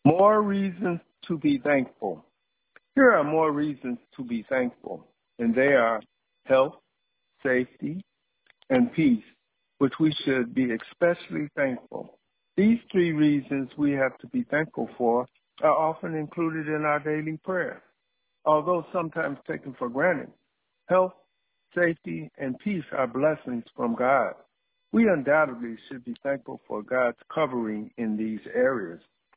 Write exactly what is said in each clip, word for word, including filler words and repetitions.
More reasons to be thankful. Here are more reasons to be thankful, and they are health, safety, and peace, which we should be especially thankful. These three reasons we have to be thankful for are often included in our daily prayer. Although sometimes taken for granted, health, safety, and peace are blessings from God. We undoubtedly should be thankful for God's covering in these areas.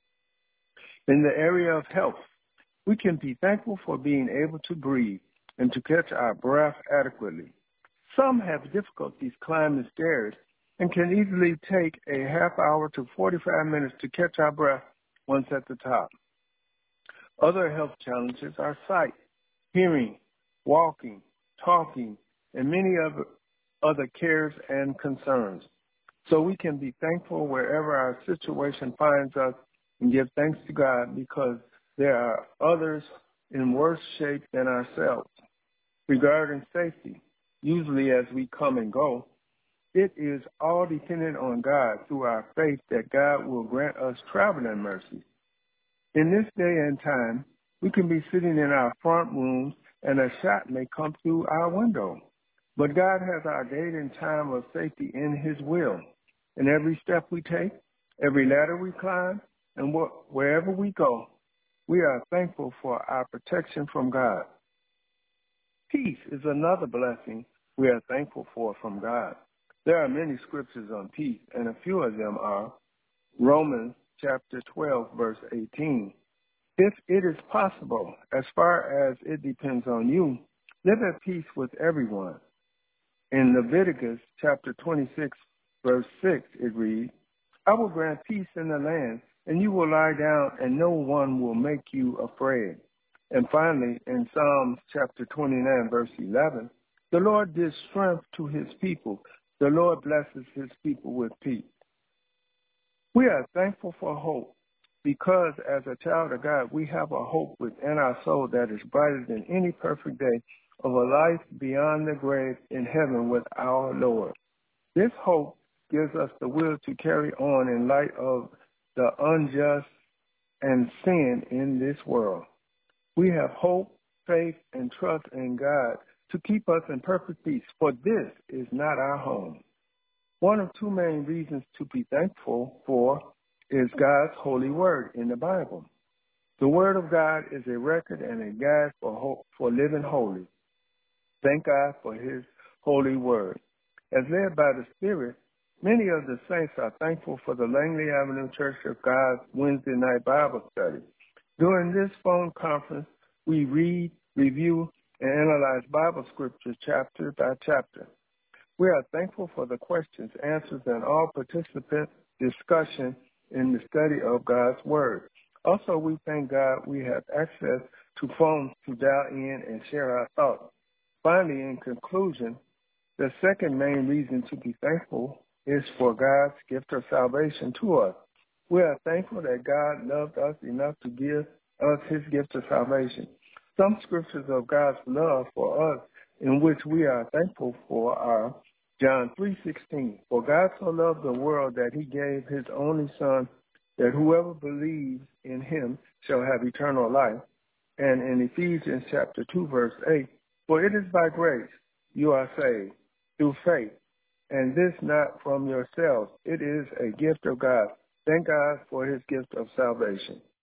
In the area of health, we can be thankful for being able to breathe and to catch our breath adequately. Some have difficulties climbing stairs and can easily take a half hour to forty-five minutes to catch our breath once at the top. Other health challenges are sight, hearing, walking, talking, and many other, other cares and concerns. So we can be thankful wherever our situation finds us and give thanks to God because there are others in worse shape than ourselves. Regarding safety, usually as we come and go, it is all dependent on God through our faith that God will grant us traveling mercy. In this day and time, we can be sitting in our front rooms and a shot may come through our window. But God has our date and time of safety in His will. And every step we take, every ladder we climb, and wh- wherever we go, we are thankful for our protection from God. Peace is another blessing we are thankful for from God. There are many scriptures on peace, and a few of them are Romans chapter twelve, verse eighteen. If it is possible, as far as it depends on you, live at peace with everyone. In Leviticus chapter twenty-six, verse six, it reads, I will grant peace in the land, and you will lie down, and no one will make you afraid. And finally, in Psalms chapter twenty-nine, verse eleven, the Lord gives strength to His people. The Lord blesses His people with peace. We are thankful for hope because as a child of God, we have a hope within our soul that is brighter than any perfect day of a life beyond the grave in heaven with our Lord. This hope gives us the will to carry on in light of the unjust and sin in this world. We have hope, faith, and trust in God to keep us in perfect peace, for this is not our home. One of two main reasons to be thankful for is God's holy word in the Bible. The word of God is a record and a guide for hope, for living holy. Thank God for His holy word. As led by the Spirit, many of the saints are thankful for the Langley Avenue Church of God's Wednesday night Bible study. During this phone conference, we read, review, and analyze Bible scripture chapter by chapter. We are thankful for the questions, answers, and all participant discussion in the study of God's Word. Also, we thank God we have access to phones to dial in and share our thoughts. Finally, in conclusion, the second main reason to be thankful is for God's gift of salvation to us. We are thankful that God loved us enough to give us His gift of salvation. Some scriptures of God's love for us in which we are thankful for are John three sixteen. For God so loved the world that He gave His only Son, that whoever believes in Him shall have eternal life. And in Ephesians chapter two, verse eight, for it is by grace you are saved, through faith, and this not from yourselves. It is a gift of God. Thank God for His gift of salvation.